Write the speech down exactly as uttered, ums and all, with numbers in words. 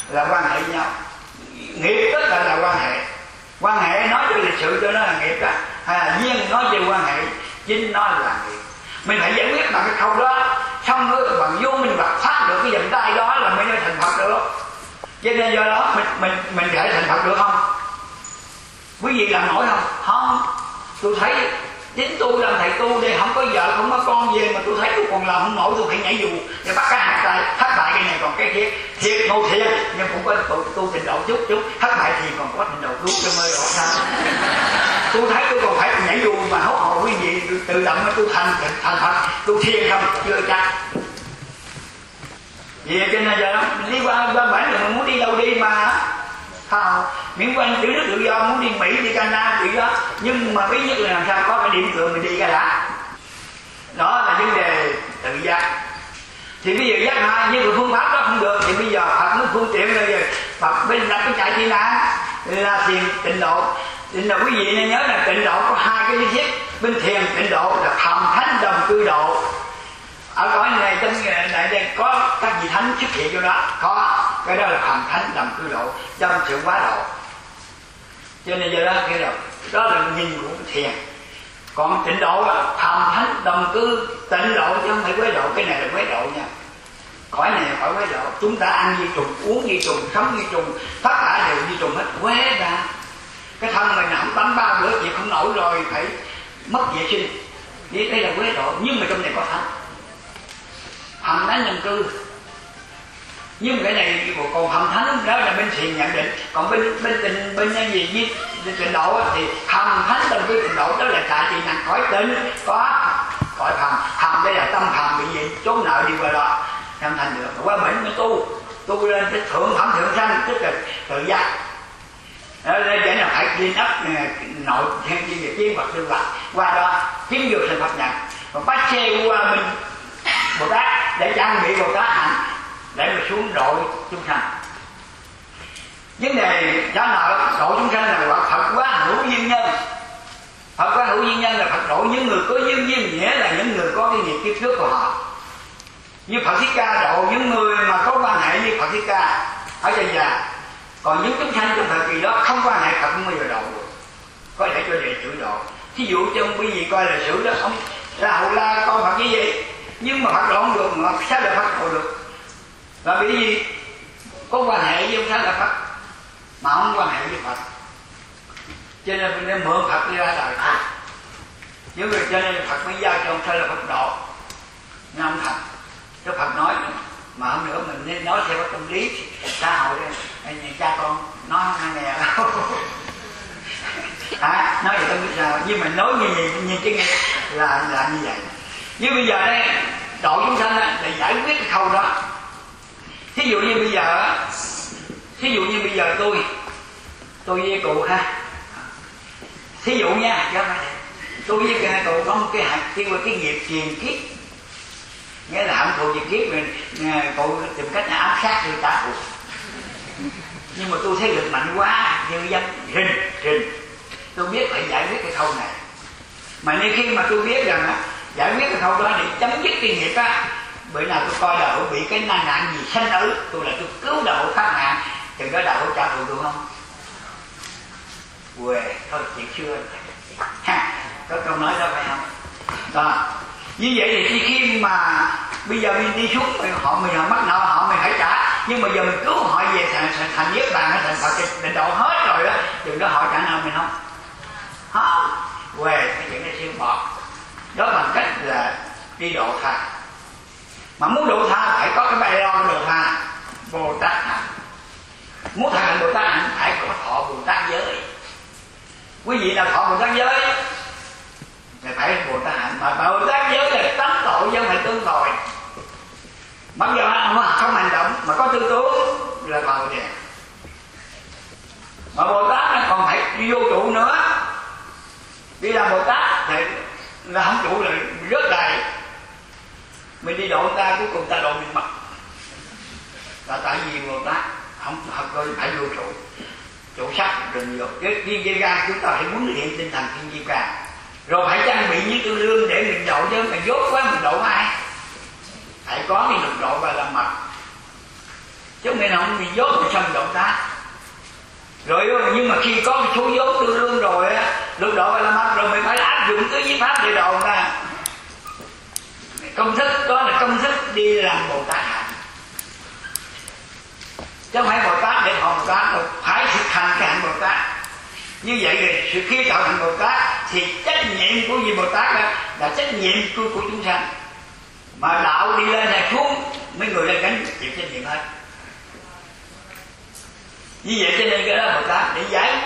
là quan hệ với nhau. Nghiệp tất cả là quan hệ. Quan hệ nói cho lịch sự cho nó là nghiệp đó, hay là duyên nói về quan hệ chính nó là nghiệp. Mình phải giải quyết bằng cái khâu đó, xong rồi bằng vô mình bật phát được cái vòng tay đó là mới nói thành Phật được. Cho nên do đó mình mình mình thể thành Phật được không? Quý vị làm nổi không? Không. Tôi thấy chính tôi làm thầy tu đây, không có vợ không có con về mà tôi thấy tôi còn làm không nổi, tôi phải nhảy dù để bắt cái hạt tay thất bại cái này còn cái kia thiệt ngô thiệt, nhưng cũng có tu, tu trình độ chút chút thất bại thì còn có trình độ cứu cho mê độ sao. Tôi thấy tôi còn phải nhảy dù mà hốt hồ quý vị tự động mà tôi thành thành Phật, tôi thiền không chưa chắc. Vì cho nên giờ đi qua qua bản thì mình muốn đi đâu đi mà không, miễn quan chữ nước tự do, muốn đi Mỹ đi Canada tự do, nhưng mà bí nhất là làm sao có cái điểm tựa mình đi cái đã. Đó là vấn đề tự giác. Thì bây giờ giác ngộ như phương pháp đó không được thì bây giờ Phật nó phương tiện rồi, giờ Phật bên đặt cái chạy tị nạn là thiền tịnh độ. Tịnh độ quý vị nên nhớ là tịnh độ có hai cái lý thuyết. Bên thiền tịnh độ là thầm thánh đồng cư độ. Ở cõi này trong này đây có các vị thánh xuất hiện vô đó, có cái đó là thầm thánh đồng cư độ trong sự quá độ. Cho nên do đó cái đó đó là nhìn của thiền. Còn tịnh độ là thầm thánh đồng cư tịnh độ chứ không phải quế độ. Cái này là quế độ nha. Cõi này là cõi quế độ. Chúng ta ăn vi trùng, uống vi trùng, sống vi trùng, tất cả đều vi trùng hết, quế ra. Cái thân mình không tắm ba bữa chịu không nổi rồi phải mất vệ sinh. Vì đây là quế độ, nhưng mà trong này có thánh. Thầm thánh đồng cư. Nhưng cái này còn thầm thánh đó là bên thiền nhận định. Còn bên bên tình bên cái gì với tịnh độ thì thầm thánh đồng cư tịnh độ đó là tại vì nặng cõi tịnh có cõi thầm. Thầm đây là tâm thầm bị gì trốn nợ đi qua đó không thành được. Qua bệnh mới tu tu lên cái thượng phẩm thượng sanh, tức là tự giác. Đó nên vậy là phải liên ấp nội theo chuyên nghiệp chiến Phật sư Phật qua đó kiếm được thành Phật nhận. Còn bắt xe qua mình Bồ Tát để trang bị Bồ Tát hạnh để mà xuống độ chúng sanh. Vấn đề trả nợ độ chúng sanh là Phật quá hữu duyên nhân. Phật quá hữu duyên nhân là Phật độ những người có duyên duyên, nghĩa là những người có cái nghiệp kiếp trước của họ. Như Phật Thích Ca độ những người mà có quan hệ với Phật Thích Ca ở trên già. Còn những chúng sanh trong thời kỳ đó không quan hệ Phật không bao giờ độ được, có thể cho đệ tử độ. Thí dụ trong quý vị coi lịch sử đó, ông Ra Hầu La con Phật như vậy, nhưng mà Phật độ không được, mà sao được Phật độ được? Là bởi vì có quan hệ với ông Sao là Phật mà không quan hệ với Phật, cho nên mình nên mượn Phật đi ra đời thôi. Những người cho nên Phật mới giao cho ông Sao là Phật độ nghe ông thật. Cái Phật nói mà không nữa mình nên nói theo cái tâm lý xã hội đây, nhà cha con nói không nghe đâu. À, nói vậy tâm lý sao, nhưng mà nói như vậy như cái nghe là là như vậy. Như bây giờ đây độ chúng sanh là giải quyết cái khâu đó. Thí dụ như bây giờ thí dụ như bây giờ tôi tôi với cụ ha, thí dụ nha, chứ phải tôi với cái cụ có một cái hạt kêu là cái nghiệp truyền kiếp, nghĩa là hận thù truyền kiếp mình cụ tìm cách ám sát tôi trả thù. Nhưng mà tôi thấy lực mạnh quá, như dân rình rình tôi biết phải giải quyết cái khâu này. Mà nên khi mà tôi biết rằng á giải quyết cái khâu đó để chấm dứt cái nghiệp á, bữa nào tôi coi đạo bị cái nan nạn gì sanh tử, tôi là tôi cứu đạo thoát nạn, chừng đó đạo trả thù được không? Quê thôi chuyện xưa ha, có câu nói đó phải không? Đó. Như vậy thì khi mà bây giờ mình đi xuống họ mình họ mắc nợ họ mình phải trả, nhưng mà giờ mình cứu họ về thành thành, thành niết bàn hay thành Phật định độ hết rồi đó, chừng đó họ trả nợ mình không? Không. Quê cái chuyện này siêu bọt. Đó bằng cách là đi độ tha. Mà muốn độ tha phải có cái bài lo độ tha. Bồ Tát hạnh. Muốn thành hành Bồ Tát hạnh phải có thọ Bồ Tát giới. Quý vị là thọ Bồ Tát giới thì phải Bồ Tát hạnh. Mà Bồ Tát giới là tánh tội chứ không phải tương tội. Mặc dù không hành động mà có tư tưởng là tội nè. Mà Bồ Tát còn phải đi vô trụ nữa. Đi làm Bồ Tát thì là không trụ là rớt đầy. Mình đi độ người ta cuối cùng ta độ mình mất. Là tại vì Bồ Tát không thật rồi phải vô trụ, trụ sắc rồi nhiều. Cái viên dây ga chúng ta phải huấn luyện tinh thần thiên dây ga, rồi phải trang bị những tương đương để mình độ, chứ mình dốt quá mình độ ai. Phải có cái lực độ và làm mật. chứ mình không bị dốt mà xong động tác. Rồi nhưng mà khi có cái số vốn tương đương rồi á, được độ và làm mắt rồi mình phải áp dụng tứ nhiếp pháp để độ ra. Công thức đó là công thức đi làm Bồ Tát hạnh, chứ không phải Bồ Tát để học Bồ Tát đâu, phải thực hành cái hạnh Bồ Tát. Như vậy thì sự khi tạo thành Bồ Tát thì trách nhiệm của vị Bồ Tát đó là trách nhiệm của, của chúng sanh. Mà đạo đi lên hay xuống mấy người lên gánh chịu trách nhiệm hết. Như vậy cho nên cái đó Bồ Tát để giải